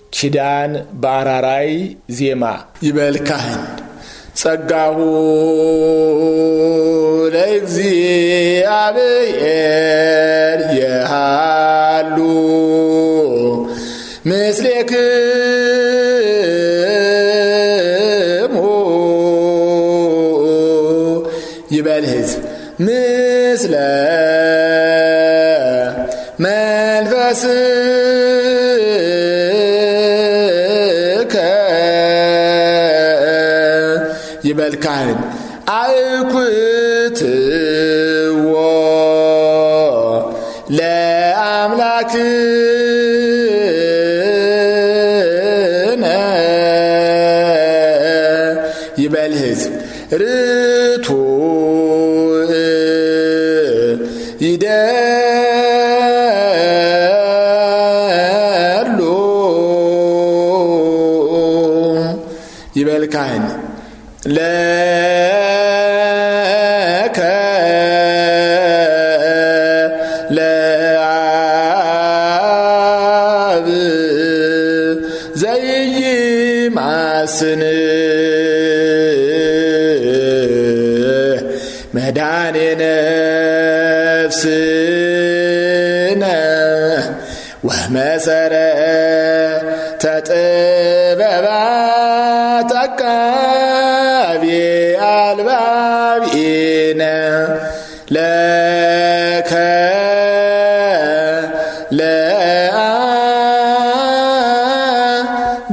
ኪዳን በአራራይ ዜማ ይበልካህን ጸጋሁ ለእግዚአብሔር የሃሉ ምስሌክሙ ይበል ሕዝብ ምስለ መንፈስከ ይበልካህን አእኩትዎ ለአምላክነ ይበል ሕዝብ ርቱ ይደሉ ይበልካህን ለከ ለአብ ዘይማስን መድኃኔ ነፍስነ ወመሰረተ ጥበባት አቃቤ አልባቢነ ለከ ለአብ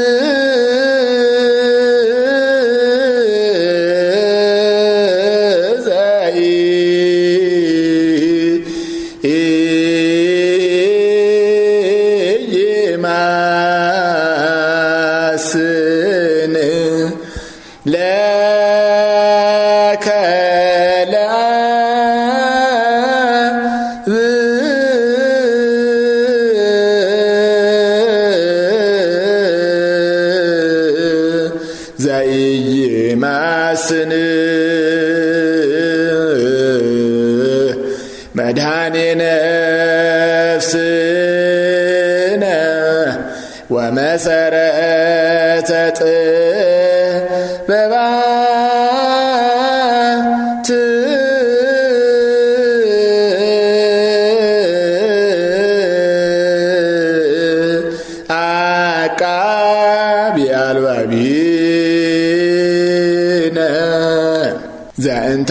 ዘይማስን ለከ ለአብ ዘይማስን መድኃኔ ነፍስነ ወመሰረተ ጥበባት አቃቤ አልባቢነ ዘእንተ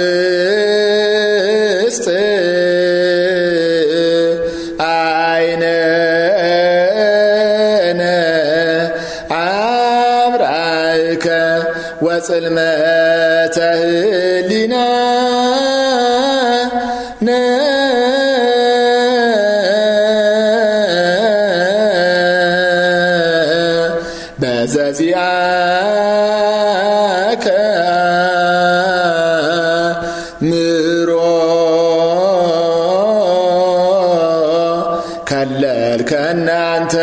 ውስጥ አይነነ አብራከ ወጽልመተ ህሊናነ በዘዚአከ ምሮ ከለልከነ አንተ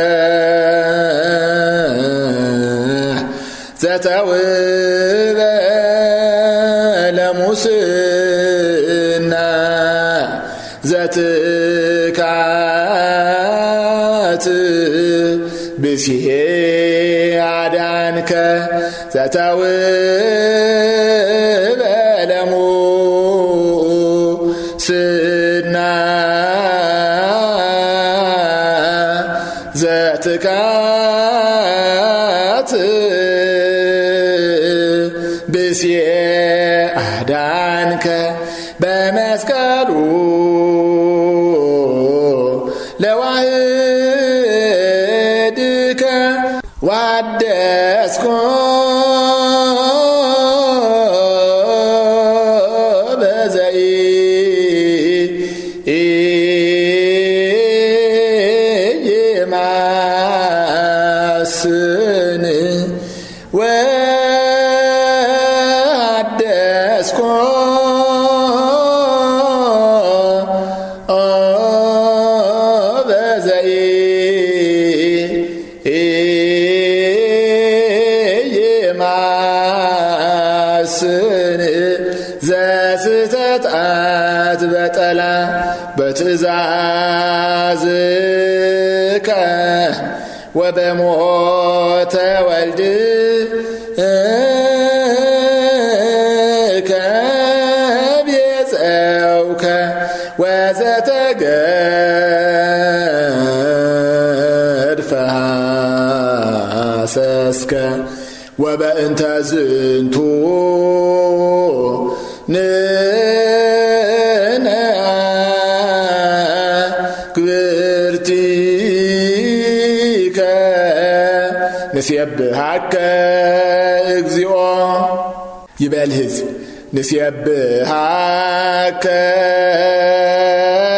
ዘተውበ ለሙስና ዘትካት ብሲሄ አዳንከ ዘተውበ ለሙስና ዘትካት ብሲሄ አዳንከ በመስቀሉ ለዋህድከ ዋደስኮ በዘይማስን ወአደስኮ በዘይማስን ዘስተጣት በጠላ በትእዛዝከ وبموت والدك بيزعوك وزتقد فحاسسك وبأنت زنتو ننا كبرتيك نسيبحك اجزئو يبقى الهزم نسيبحك